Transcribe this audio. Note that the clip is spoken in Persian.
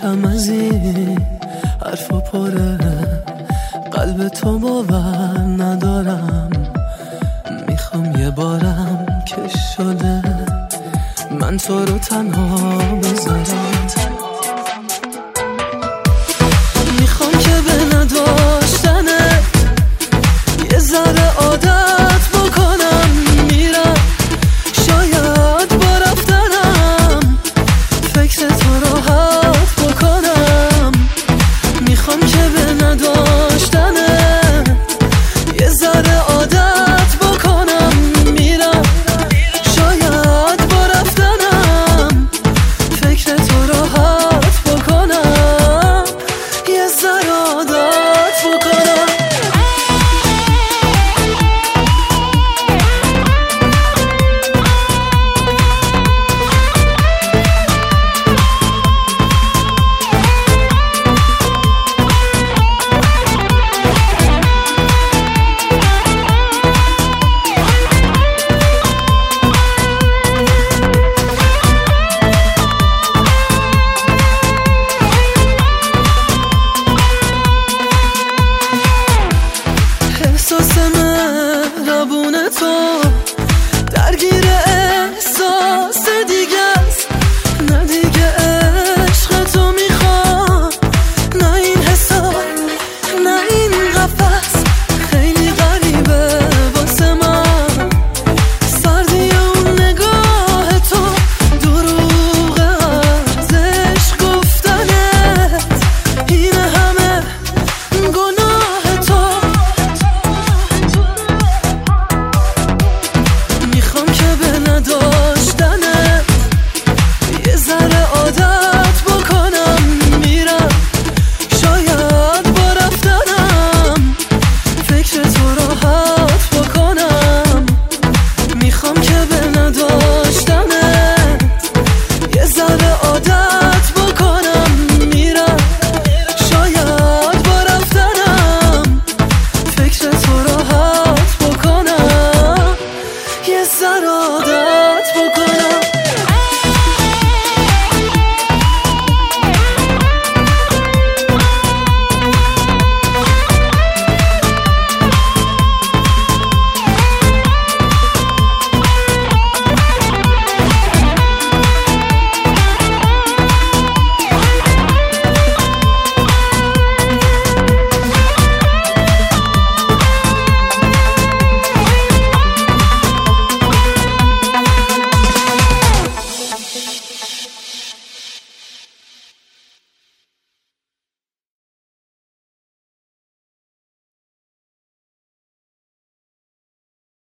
میشم از این حرف و پره، قلب تو باور ندارم. میخوام یه بارم که شده من تو رو تنها بذارم. میخوام که به نداشتنه یه ذره عادت بکنم. میرم شاید با رفتنم فکر تو راحت بکنم. میخوام که به نداشتنه یه ذره عادت بکنم. میرم شاید با رفتنم فکر تو راحت بکنم. یه ذره عادت بکنم. احساس مهربون تو درگیر احساس دیگه است. نه دیگه عشق تو میخوام، نه این حساب، نه این قفس. خیلی غریبه واسه من سردی اون نگاه تو، دروغ از عشق گفتنت. این همه گناه تو. میخوام که به نداشتنت یه ذره عادت بکنم. میرم شاید با رفتنم فکر تو راحت بکنم. میخوام که به نداشتنت یه ذره عادت بکنم. میرم شاید با رفتنم فکر تو راحت بکنم. یه ذره عادت بکنم.